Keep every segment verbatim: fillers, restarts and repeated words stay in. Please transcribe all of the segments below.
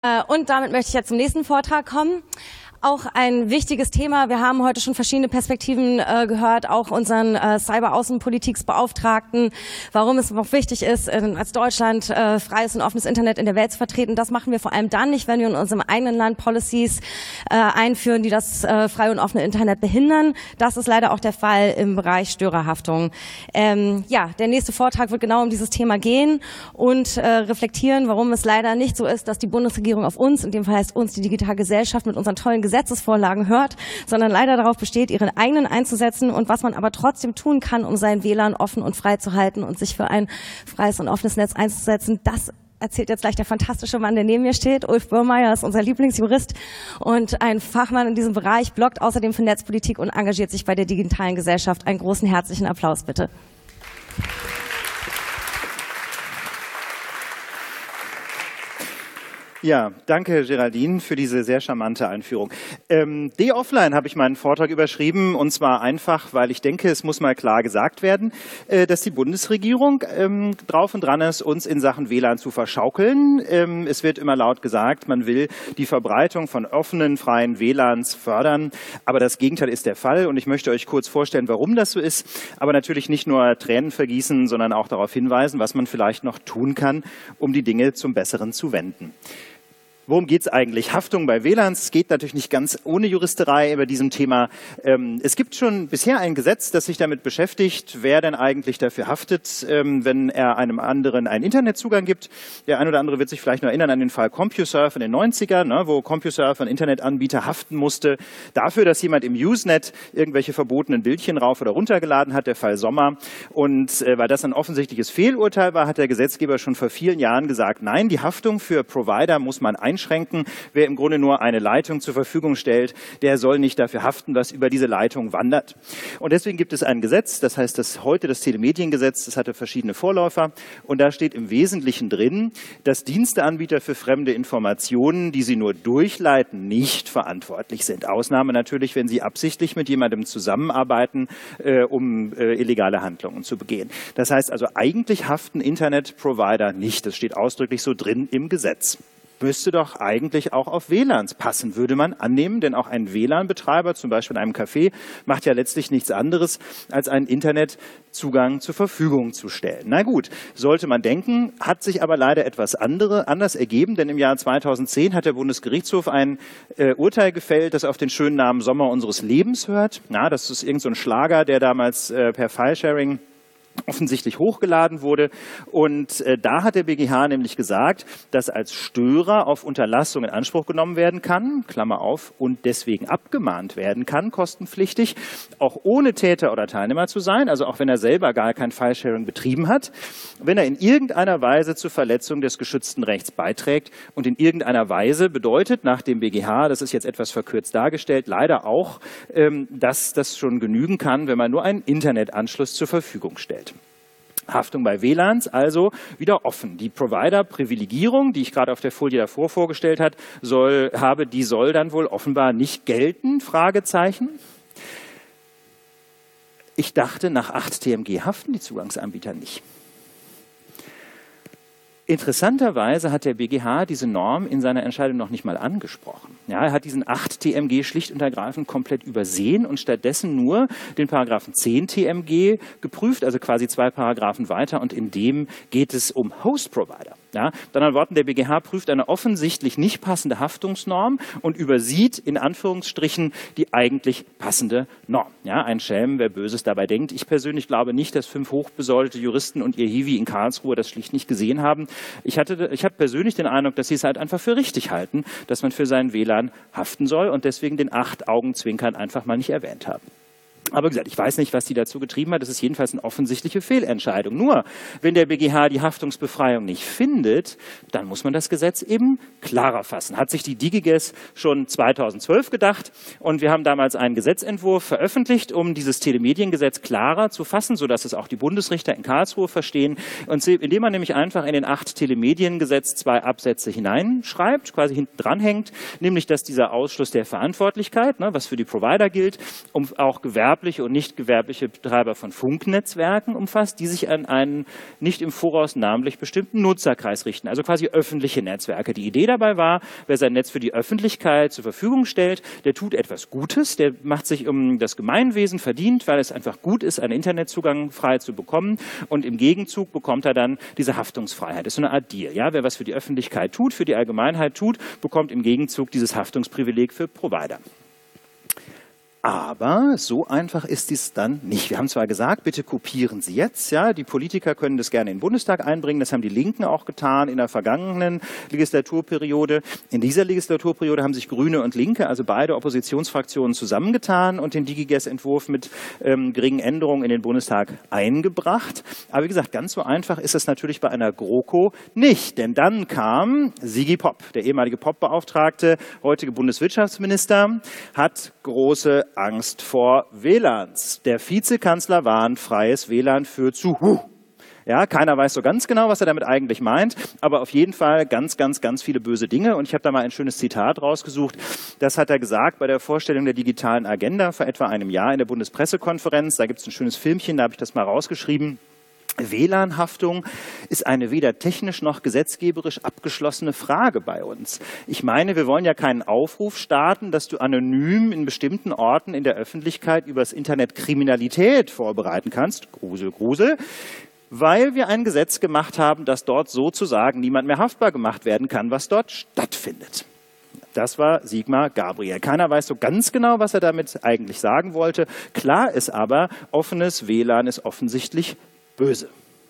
Und damit möchte ich jetzt zum nächsten Vortrag kommen. Auch ein wichtiges Thema. Wir haben heute schon verschiedene Perspektiven äh, gehört, auch unseren äh, Cyber-Außenpolitiksbeauftragten, warum es noch wichtig ist, äh, als Deutschland äh, freies und offenes Internet in der Welt zu vertreten. Das machen wir vor allem dann nicht, wenn wir in unserem eigenen Land Policies äh, einführen, die das äh, freie und offene Internet behindern. Das ist leider auch der Fall im Bereich Störerhaftung. Ähm, ja, der nächste Vortrag wird genau um dieses Thema gehen und äh, reflektieren, warum es leider nicht so ist, dass die Bundesregierung auf uns, in dem Fall heißt uns die digitale Gesellschaft, mit unseren tollen Gesetzesvorlagen hört, sondern leider darauf besteht, ihren eigenen einzusetzen und was man aber trotzdem tun kann, um sein W L A N offen und frei zu halten und sich für ein freies und offenes Netz einzusetzen. Das erzählt jetzt gleich der fantastische Mann, der neben mir steht. Ulf Burmeier ist unser Lieblingsjurist und ein Fachmann in diesem Bereich, bloggt außerdem für Netzpolitik und engagiert sich bei der digitalen Gesellschaft. Einen großen herzlichen Applaus bitte. Ja, danke Geraldine für diese sehr charmante Einführung. Ähm, D-Offline habe ich meinen Vortrag überschrieben und zwar einfach, weil ich denke, es muss mal klar gesagt werden, äh, dass die Bundesregierung ähm, drauf und dran ist, uns in Sachen W L A N zu verschaukeln. Ähm, es wird immer laut gesagt, man will die Verbreitung von offenen, freien W L A Ns fördern, aber das Gegenteil ist der Fall und ich möchte euch kurz vorstellen, warum das so ist, aber natürlich nicht nur Tränen vergießen, sondern auch darauf hinweisen, was man vielleicht noch tun kann, um die Dinge zum Besseren zu wenden. Worum geht es eigentlich? Haftung bei W L A Ns. Es geht natürlich nicht ganz ohne Juristerei über diesem Thema. Ähm, es gibt schon bisher ein Gesetz, das sich damit beschäftigt, wer denn eigentlich dafür haftet, ähm, wenn er einem anderen einen Internetzugang gibt. Der ein oder andere wird sich vielleicht noch erinnern an den Fall CompuServe in den neunzigern, ne, wo CompuServe, ein Internetanbieter, haften musste dafür, dass jemand im Usenet irgendwelche verbotenen Bildchen rauf oder runtergeladen hat, der Fall Sommer. Und äh, weil das ein offensichtliches Fehlurteil war, hat der Gesetzgeber schon vor vielen Jahren gesagt, nein, die Haftung für Provider muss man einschränken. Wer im Grunde nur eine Leitung zur Verfügung stellt, der soll nicht dafür haften, was über diese Leitung wandert. Und deswegen gibt es ein Gesetz, das heißt das heute das Telemediengesetz, das hatte verschiedene Vorläufer und da steht im Wesentlichen drin, dass Diensteanbieter für fremde Informationen, die sie nur durchleiten, nicht verantwortlich sind. Ausnahme natürlich, wenn sie absichtlich mit jemandem zusammenarbeiten, äh, um äh, illegale Handlungen zu begehen. Das heißt also, eigentlich haften Internetprovider nicht. Das steht ausdrücklich so drin im Gesetz. Müsste doch eigentlich auch auf W L A Ns passen, würde man annehmen, denn auch ein W L A N-Betreiber, zum Beispiel in einem Café, macht ja letztlich nichts anderes, als einen Internetzugang zur Verfügung zu stellen. Na gut, sollte man denken, hat sich aber leider etwas andere, anders ergeben, denn im Jahr zweitausendzehn hat der Bundesgerichtshof ein äh, Urteil gefällt, das auf den schönen Namen Sommer unseres Lebens hört. Na, das ist irgend so ein Schlager, der damals äh, per Filesharing offensichtlich hochgeladen wurde. Und äh, da hat der B G H nämlich gesagt, dass als Störer auf Unterlassung in Anspruch genommen werden kann, Klammer auf, und deswegen abgemahnt werden kann, kostenpflichtig, auch ohne Täter oder Teilnehmer zu sein, also auch wenn er selber gar kein Filesharing betrieben hat, wenn er in irgendeiner Weise zur Verletzung des geschützten Rechts beiträgt und in irgendeiner Weise bedeutet nach dem B G H, das ist jetzt etwas verkürzt dargestellt, leider auch, ähm, dass das schon genügen kann, wenn man nur einen Internetanschluss zur Verfügung stellt. Haftung bei W L A Ns also wieder offen. Die Provider-Privilegierung, die ich gerade auf der Folie davor vorgestellt hat, soll, habe, die soll dann wohl offenbar nicht gelten? Fragezeichen. Ich dachte, nach acht T M G haften die Zugangsanbieter nicht. Interessanterweise hat der B G H diese Norm in seiner Entscheidung noch nicht mal angesprochen. Ja, er hat diesen acht T M G schlicht und ergreifend komplett übersehen und stattdessen nur den Paragraphen zehn T M G geprüft, also quasi zwei Paragraphen weiter, und in dem geht es um Host-Provider. Ja, mit anderen Worten, der B G H prüft eine offensichtlich nicht passende Haftungsnorm und übersieht in Anführungsstrichen die eigentlich passende Norm. Ja, ein Schelm, wer Böses dabei denkt. Ich persönlich glaube nicht, dass fünf hochbesoldete Juristen und ihr Hiwi in Karlsruhe das schlicht nicht gesehen haben. Ich hatte, ich habe persönlich den Eindruck, dass sie es halt einfach für richtig halten, dass man für seinen W L A N haften soll und deswegen den acht Augenzwinkern einfach mal nicht erwähnt haben. Aber wie gesagt, ich weiß nicht, was die dazu getrieben hat. Das ist jedenfalls eine offensichtliche Fehlentscheidung. Nur, wenn der B G H die Haftungsbefreiung nicht findet, dann muss man das Gesetz eben klarer fassen. Hat sich die DigiGes schon zweitausendzwölf gedacht und wir haben damals einen Gesetzentwurf veröffentlicht, um dieses Telemediengesetz klarer zu fassen, sodass es auch die Bundesrichter in Karlsruhe verstehen. Und indem man nämlich einfach in den acht Telemediengesetz zwei Absätze hineinschreibt, quasi hinten dranhängt, nämlich dass dieser Ausschluss der Verantwortlichkeit, ne, was für die Provider gilt, um auch Gewerbe gewerbliche und nicht gewerbliche Betreiber von Funknetzwerken umfasst, die sich an einen nicht im Voraus namentlich bestimmten Nutzerkreis richten, also quasi öffentliche Netzwerke. Die Idee dabei war, wer sein Netz für die Öffentlichkeit zur Verfügung stellt, der tut etwas Gutes, der macht sich um das Gemeinwesen verdient, weil es einfach gut ist, einen Internetzugang frei zu bekommen, und im Gegenzug bekommt er dann diese Haftungsfreiheit. Das ist so eine Art Deal. Ja? Wer was für die Öffentlichkeit tut, für die Allgemeinheit tut, bekommt im Gegenzug dieses Haftungsprivileg für Provider. Aber so einfach ist dies dann nicht. Wir haben zwar gesagt, bitte kopieren Sie jetzt, ja, die Politiker können das gerne in den Bundestag einbringen, das haben die Linken auch getan in der vergangenen Legislaturperiode. In dieser Legislaturperiode haben sich Grüne und Linke, also beide Oppositionsfraktionen, zusammengetan und den DigiGes-Entwurf mit ähm, geringen Änderungen in den Bundestag eingebracht. Aber wie gesagt, ganz so einfach ist es natürlich bei einer GroKo nicht, denn dann kam Sigi Popp, der ehemalige Pop-Beauftragte, heutige Bundeswirtschaftsminister, hat große Angst vor W L A Ns. Der Vizekanzler warnt, freies W L A N führt zu huh. Ja, keiner weiß so ganz genau, was er damit eigentlich meint, aber auf jeden Fall ganz, ganz, ganz viele böse Dinge. Und ich habe da mal ein schönes Zitat rausgesucht. Das hat er gesagt bei der Vorstellung der digitalen Agenda vor etwa einem Jahr in der Bundespressekonferenz. Da gibt es ein schönes Filmchen, da habe ich das mal rausgeschrieben. W L A N-Haftung ist eine weder technisch noch gesetzgeberisch abgeschlossene Frage bei uns. Ich meine, wir wollen ja keinen Aufruf starten, dass du anonym in bestimmten Orten in der Öffentlichkeit übers Internet Kriminalität vorbereiten kannst. Grusel, Grusel. Weil wir ein Gesetz gemacht haben, dass dort sozusagen niemand mehr haftbar gemacht werden kann, was dort stattfindet. Das war Sigmar Gabriel. Keiner weiß so ganz genau, was er damit eigentlich sagen wollte. Klar ist aber, offenes W L A N ist offensichtlich böse.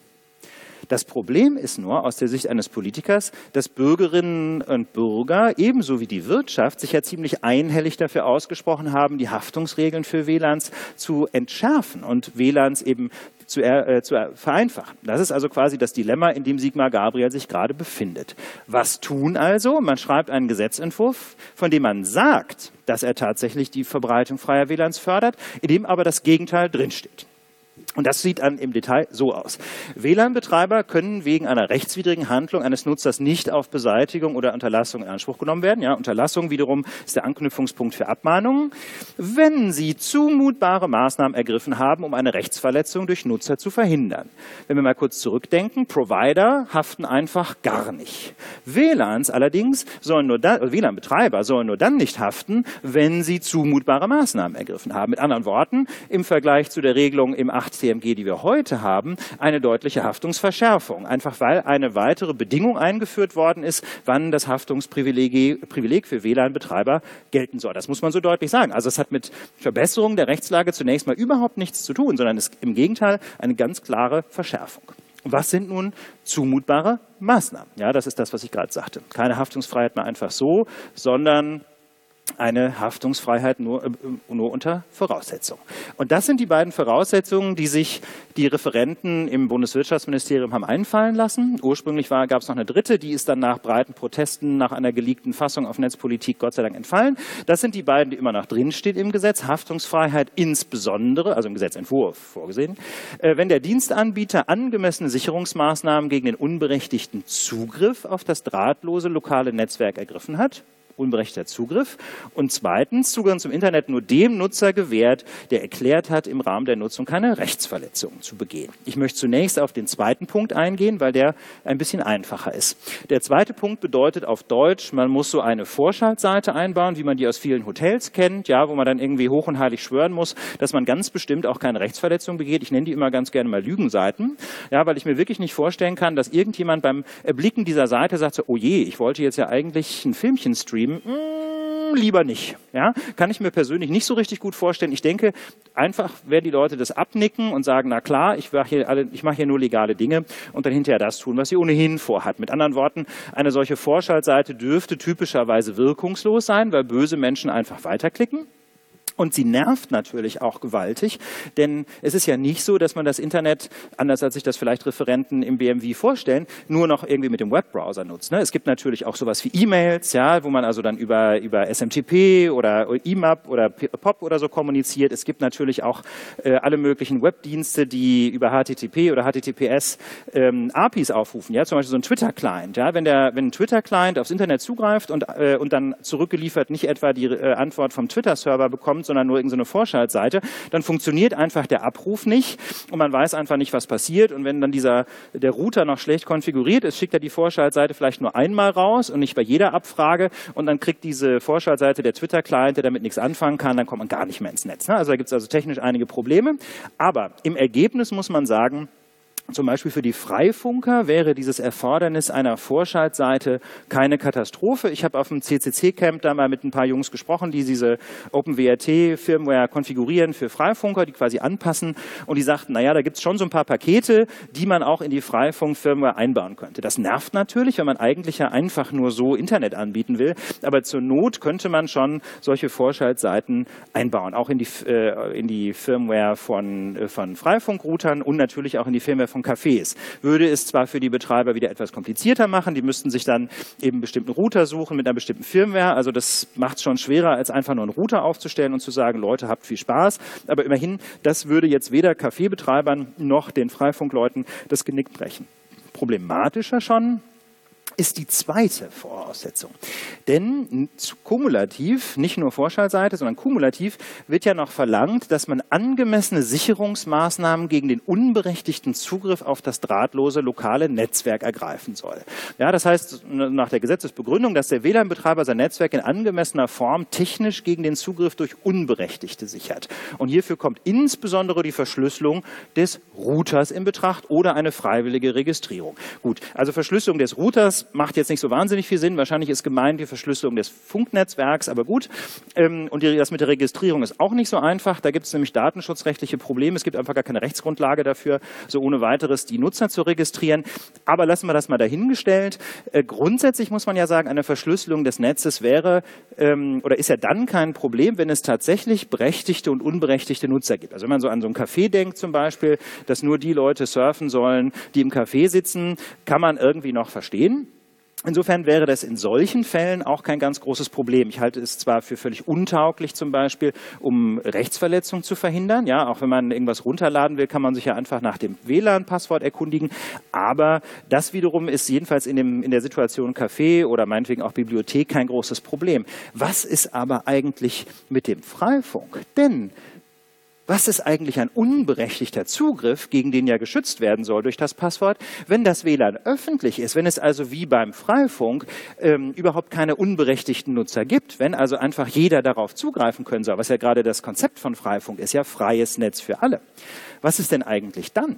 Das Problem ist nur aus der Sicht eines Politikers, dass Bürgerinnen und Bürger ebenso wie die Wirtschaft sich ja ziemlich einhellig dafür ausgesprochen haben, die Haftungsregeln für W L A Ns zu entschärfen und W L A Ns eben zu, äh, zu vereinfachen. Das ist also quasi das Dilemma, in dem Sigmar Gabriel sich gerade befindet. Was tun also? Man schreibt einen Gesetzentwurf, von dem man sagt, dass er tatsächlich die Verbreitung freier W L A Ns fördert, in dem aber das Gegenteil drinsteht. Und das sieht dann im Detail so aus. W L A N-Betreiber können wegen einer rechtswidrigen Handlung eines Nutzers nicht auf Beseitigung oder Unterlassung in Anspruch genommen werden. Ja, Unterlassung wiederum ist der Anknüpfungspunkt für Abmahnungen, wenn sie zumutbare Maßnahmen ergriffen haben, um eine Rechtsverletzung durch Nutzer zu verhindern. Wenn wir mal kurz zurückdenken, Provider haften einfach gar nicht. W L A Ns allerdings sollen nur dann, W L A N-Betreiber sollen nur dann nicht haften, wenn sie zumutbare Maßnahmen ergriffen haben. Mit anderen Worten, im Vergleich zu der Regelung im acht C M G, die wir heute haben, eine deutliche Haftungsverschärfung. Einfach weil eine weitere Bedingung eingeführt worden ist, wann das Haftungsprivileg Privileg für W L A N-Betreiber gelten soll. Das muss man so deutlich sagen. Also es hat mit Verbesserung der Rechtslage zunächst mal überhaupt nichts zu tun, sondern es ist im Gegenteil eine ganz klare Verschärfung. Was sind nun zumutbare Maßnahmen? Ja, das ist das, was ich gerade sagte. Keine Haftungsfreiheit mehr einfach so, sondern eine Haftungsfreiheit nur, äh, nur unter Voraussetzung. Und das sind die beiden Voraussetzungen, die sich die Referenten im Bundeswirtschaftsministerium haben einfallen lassen. Ursprünglich gab es noch eine dritte, die ist dann nach breiten Protesten, nach einer geleakten Fassung auf Netzpolitik Gott sei Dank entfallen. Das sind die beiden, die immer noch drinstehen im Gesetz. Haftungsfreiheit insbesondere, also im Gesetzentwurf vorgesehen, äh, wenn der Dienstanbieter angemessene Sicherungsmaßnahmen gegen den unberechtigten Zugriff auf das drahtlose lokale Netzwerk ergriffen hat. Unberechtigter Zugriff. Und zweitens, Zugang zum Internet nur dem Nutzer gewährt, der erklärt hat, im Rahmen der Nutzung keine Rechtsverletzung zu begehen. Ich möchte zunächst auf den zweiten Punkt eingehen, weil der ein bisschen einfacher ist. Der zweite Punkt bedeutet auf Deutsch, man muss so eine Vorschaltseite einbauen, wie man die aus vielen Hotels kennt, ja, wo man dann irgendwie hoch und heilig schwören muss, dass man ganz bestimmt auch keine Rechtsverletzung begeht. Ich nenne die immer ganz gerne mal Lügenseiten, ja, weil ich mir wirklich nicht vorstellen kann, dass irgendjemand beim Erblicken dieser Seite sagt so, oh je, ich wollte jetzt ja eigentlich ein Filmchen streamen, Mm, lieber nicht. Ja? Kann ich mir persönlich nicht so richtig gut vorstellen. Ich denke, einfach werden die Leute das abnicken und sagen, na klar, ich mache hier, alle, ich mache hier nur legale Dinge und dann hinterher das tun, was sie ohnehin vorhat. Mit anderen Worten, eine solche Vorschaltseite dürfte typischerweise wirkungslos sein, weil böse Menschen einfach weiterklicken. Und sie nervt natürlich auch gewaltig, denn es ist ja nicht so, dass man das Internet, anders als sich das vielleicht Referenten im B M W vorstellen, nur noch irgendwie mit dem Webbrowser nutzt. Ne? Es gibt natürlich auch sowas wie E-Mails, ja, wo man also dann über, über S M T P oder I M A P oder P O P oder so kommuniziert. Es gibt natürlich auch äh, alle möglichen Webdienste, die über H T T P oder H T T P S ähm, A P Is aufrufen. Ja? Zum Beispiel so ein Twitter-Client. Ja? Wenn, der, wenn ein Twitter-Client aufs Internet zugreift und, äh, und dann zurückgeliefert nicht etwa die äh, Antwort vom Twitter-Server bekommt, sondern nur irgendeine Vorschaltseite, dann funktioniert einfach der Abruf nicht und man weiß einfach nicht, was passiert. Und wenn dann dieser, der Router noch schlecht konfiguriert ist, schickt er die Vorschaltseite vielleicht nur einmal raus und nicht bei jeder Abfrage und dann kriegt diese Vorschaltseite der Twitter-Client, der damit nichts anfangen kann, dann kommt man gar nicht mehr ins Netz. Also da gibt es also technisch einige Probleme. Aber im Ergebnis muss man sagen, zum Beispiel für die Freifunker wäre dieses Erfordernis einer Vorschaltseite keine Katastrophe. Ich habe auf dem C C C-Camp da mal mit ein paar Jungs gesprochen, die diese OpenWrt-Firmware konfigurieren für Freifunker, die quasi anpassen. Und die sagten, naja, da gibt es schon so ein paar Pakete, die man auch in die Freifunk-Firmware einbauen könnte. Das nervt natürlich, wenn man eigentlich ja einfach nur so Internet anbieten will. Aber zur Not könnte man schon solche Vorschaltseiten einbauen, auch in die, äh, in die Firmware von, äh, von Freifunkroutern und natürlich auch in die Firmware von Cafés. Würde es zwar für die Betreiber wieder etwas komplizierter machen, die müssten sich dann eben einen bestimmten Router suchen mit einer bestimmten Firmware, also das macht es schon schwerer, als einfach nur einen Router aufzustellen und zu sagen, Leute, habt viel Spaß, aber immerhin, das würde jetzt weder Kaffeebetreibern noch den Freifunkleuten das Genick brechen. Problematischer schon ist die zweite Voraussetzung. Denn kumulativ, nicht nur Vorschaltseite, sondern kumulativ wird ja noch verlangt, dass man angemessene Sicherungsmaßnahmen gegen den unberechtigten Zugriff auf das drahtlose lokale Netzwerk ergreifen soll. Ja, das heißt nach der Gesetzesbegründung, dass der W L A N-Betreiber sein Netzwerk in angemessener Form technisch gegen den Zugriff durch Unberechtigte sichert. Und hierfür kommt insbesondere die Verschlüsselung des Routers in Betracht oder eine freiwillige Registrierung. Gut, also Verschlüsselung des Routers macht jetzt nicht so wahnsinnig viel Sinn. Wahrscheinlich ist gemeint die Verschlüsselung des Funknetzwerks, aber gut. Und das mit der Registrierung ist auch nicht so einfach. Da gibt es nämlich datenschutzrechtliche Probleme. Es gibt einfach gar keine Rechtsgrundlage dafür, so ohne weiteres die Nutzer zu registrieren. Aber lassen wir das mal dahingestellt. Grundsätzlich muss man ja sagen, eine Verschlüsselung des Netzes wäre oder ist ja dann kein Problem, wenn es tatsächlich berechtigte und unberechtigte Nutzer gibt. Also wenn man so an so ein Café denkt zum Beispiel, dass nur die Leute surfen sollen, die im Café sitzen, kann man irgendwie noch verstehen. Insofern wäre das in solchen Fällen auch kein ganz großes Problem. Ich halte es zwar für völlig untauglich zum Beispiel, um Rechtsverletzungen zu verhindern. Ja, auch wenn man irgendwas runterladen will, kann man sich ja einfach nach dem W L A N-Passwort erkundigen. Aber das wiederum ist jedenfalls in, dem, in der Situation Café oder meinetwegen auch Bibliothek kein großes Problem. Was ist aber eigentlich mit dem Freifunk? Denn was ist eigentlich ein unberechtigter Zugriff, gegen den ja geschützt werden soll durch das Passwort, wenn das W L A N öffentlich ist, wenn es also wie beim Freifunk ähm, überhaupt keine unberechtigten Nutzer gibt, wenn also einfach jeder darauf zugreifen können soll, was ja gerade das Konzept von Freifunk ist, ja freies Netz für alle. Was ist denn eigentlich dann?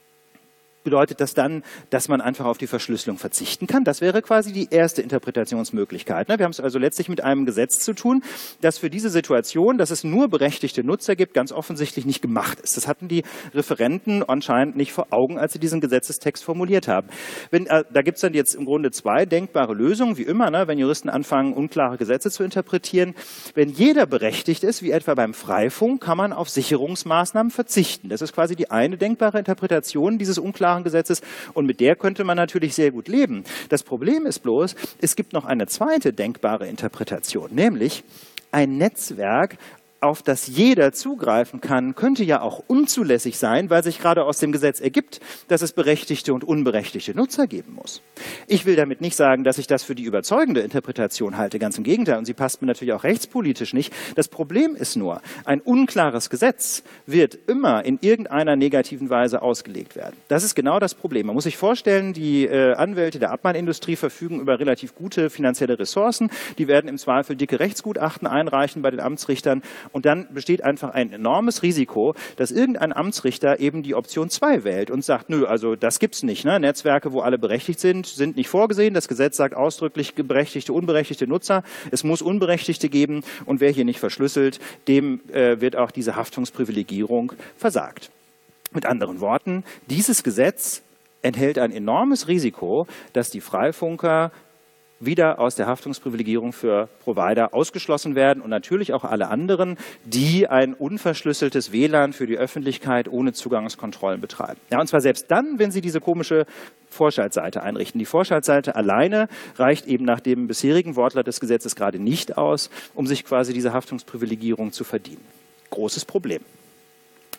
Bedeutet das dann, dass man einfach auf die Verschlüsselung verzichten kann? Das wäre quasi die erste Interpretationsmöglichkeit. Wir haben es also letztlich mit einem Gesetz zu tun, das für diese Situation, dass es nur berechtigte Nutzer gibt, ganz offensichtlich nicht gemacht ist. Das hatten die Referenten anscheinend nicht vor Augen, als sie diesen Gesetzestext formuliert haben. Wenn, äh, da gibt es dann jetzt im Grunde zwei denkbare Lösungen, wie immer, ne, wenn Juristen anfangen, unklare Gesetze zu interpretieren. Wenn jeder berechtigt ist, wie etwa beim Freifunk, kann man auf Sicherungsmaßnahmen verzichten. Das ist quasi die eine denkbare Interpretation dieses unklaren Gesetzes und mit der könnte man natürlich sehr gut leben. Das Problem ist bloß, es gibt noch eine zweite denkbare Interpretation, nämlich ein Netzwerk, auf das jeder zugreifen kann, könnte ja auch unzulässig sein, weil sich gerade aus dem Gesetz ergibt, dass es berechtigte und unberechtigte Nutzer geben muss. Ich will damit nicht sagen, dass ich das für die überzeugende Interpretation halte, ganz im Gegenteil, und sie passt mir natürlich auch rechtspolitisch nicht. Das Problem ist nur, ein unklares Gesetz wird immer in irgendeiner negativen Weise ausgelegt werden. Das ist genau das Problem. Man muss sich vorstellen, die äh, Anwälte der Abmahnindustrie verfügen über relativ gute finanzielle Ressourcen. Die werden im Zweifel dicke Rechtsgutachten einreichen bei den Amtsrichtern. Und dann besteht einfach ein enormes Risiko, dass irgendein Amtsrichter eben die Option zwei wählt und sagt, nö, also das gibt's nicht. Ne? Netzwerke, wo alle berechtigt sind, sind nicht vorgesehen. Das Gesetz sagt ausdrücklich berechtigte, unberechtigte Nutzer. Es muss Unberechtigte geben und wer hier nicht verschlüsselt, dem äh, wird auch diese Haftungsprivilegierung versagt. Mit anderen Worten, dieses Gesetz enthält ein enormes Risiko, dass die Freifunker wieder aus der Haftungsprivilegierung für Provider ausgeschlossen werden und natürlich auch alle anderen, die ein unverschlüsseltes W L A N für die Öffentlichkeit ohne Zugangskontrollen betreiben. Ja, und zwar selbst dann, wenn sie diese komische Vorschaltseite einrichten. Die Vorschaltseite alleine reicht eben nach dem bisherigen Wortlaut des Gesetzes gerade nicht aus, um sich quasi diese Haftungsprivilegierung zu verdienen. Großes Problem.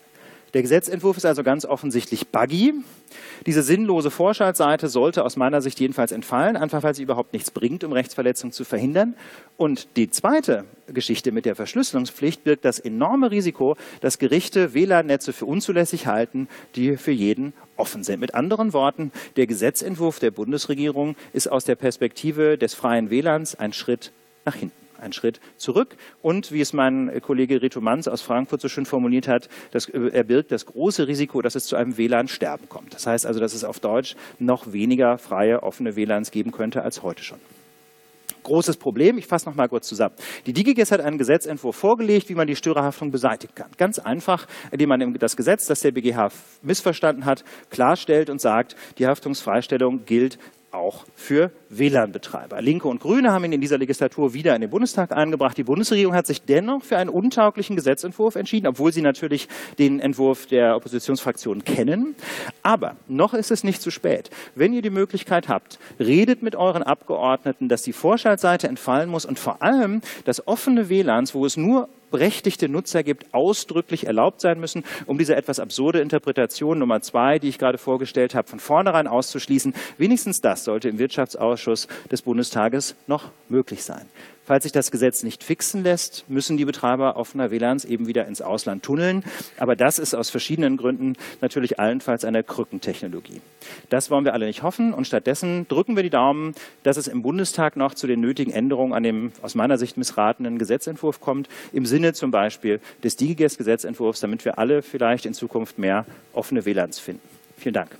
Der Gesetzentwurf ist also ganz offensichtlich buggy. Diese sinnlose Vorschaltseite sollte aus meiner Sicht jedenfalls entfallen, einfach weil sie überhaupt nichts bringt, um Rechtsverletzungen zu verhindern. Und die zweite Geschichte mit der Verschlüsselungspflicht birgt das enorme Risiko, dass Gerichte W L A N-Netze für unzulässig halten, die für jeden offen sind. Mit anderen Worten, der Gesetzentwurf der Bundesregierung ist aus der Perspektive des freien W L A Ns ein Schritt nach hinten. Ein Schritt zurück und, wie es mein Kollege Reto Manz aus Frankfurt so schön formuliert hat, das, er birgt das große Risiko, dass es zu einem W L A N-Sterben kommt. Das heißt also, dass es auf Deutsch noch weniger freie, offene W L A Ns geben könnte als heute schon. Großes Problem, ich fasse noch mal kurz zusammen. Die DigiGes hat einen Gesetzentwurf vorgelegt, wie man die Störerhaftung beseitigen kann. Ganz einfach, indem man das Gesetz, das der B G H missverstanden hat, klarstellt und sagt, die Haftungsfreistellung gilt auch für W L A N-Betreiber. Linke und Grüne haben ihn in dieser Legislatur wieder in den Bundestag eingebracht. Die Bundesregierung hat sich dennoch für einen untauglichen Gesetzentwurf entschieden, obwohl sie natürlich den Entwurf der Oppositionsfraktionen kennen. Aber noch ist es nicht zu spät. Wenn ihr die Möglichkeit habt, redet mit euren Abgeordneten, dass die Vorschaltseite entfallen muss und vor allem, dass offene W L A Ns, wo es nur berechtigte Nutzer gibt, ausdrücklich erlaubt sein müssen, um diese etwas absurde Interpretation Nummer zwei, die ich gerade vorgestellt habe, von vornherein auszuschließen. Wenigstens das sollte im Wirtschaftsausschuss des Bundestages noch möglich sein. Falls sich das Gesetz nicht fixen lässt, müssen die Betreiber offener W L A Ns eben wieder ins Ausland tunneln. Aber das ist aus verschiedenen Gründen natürlich allenfalls eine Krückentechnologie. Das wollen wir alle nicht hoffen und stattdessen drücken wir die Daumen, dass es im Bundestag noch zu den nötigen Änderungen an dem aus meiner Sicht missratenen Gesetzentwurf kommt, im Sinne zum Beispiel des DigiGes-Gesetzentwurfs, damit wir alle vielleicht in Zukunft mehr offene W L A Ns finden. Vielen Dank.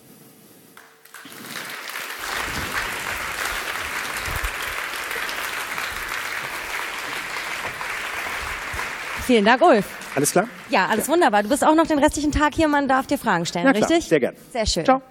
Vielen Dank, Ulf. Alles klar? Ja, alles ja. Wunderbar. Du bist auch noch den restlichen Tag hier. Man darf dir Fragen stellen, Na klar, richtig? Sehr gern. Sehr schön. Ciao.